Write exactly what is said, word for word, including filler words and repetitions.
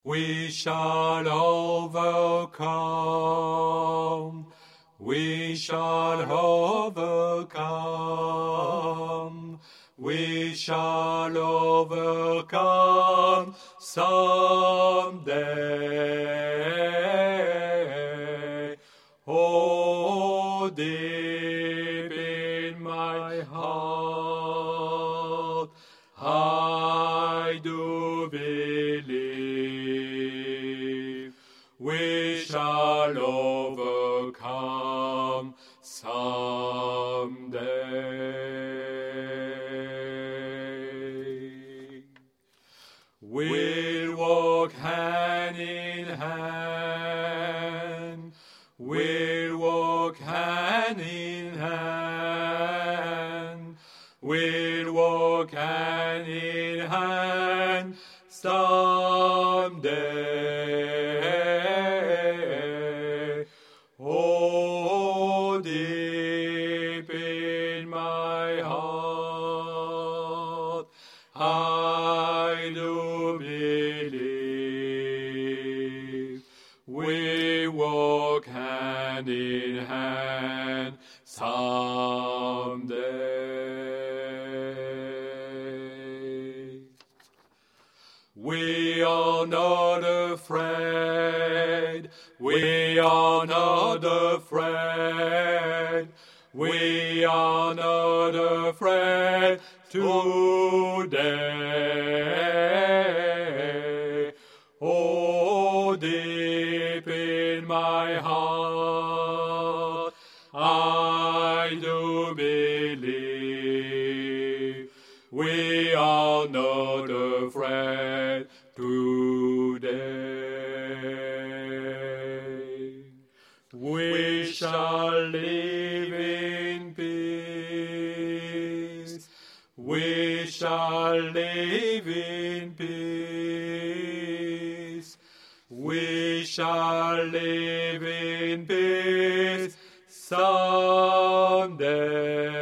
We shall overcome. We shall overcome. We shall overcome someday. Oh, deep in my heart, I do believe we shall overcome someday. We'll walk hand in hand. We'll walk hand in hand. We'll walk hand in hand someday. Oh, deep in my heart, I do believe we walk hand in hand someday. We are not afraid. We are not afraid. We are not afraid today. Oh, deep in my heart, I do believe we are not afraid today. We shall live in peace. We shall live in peace. We shall live in peace someday.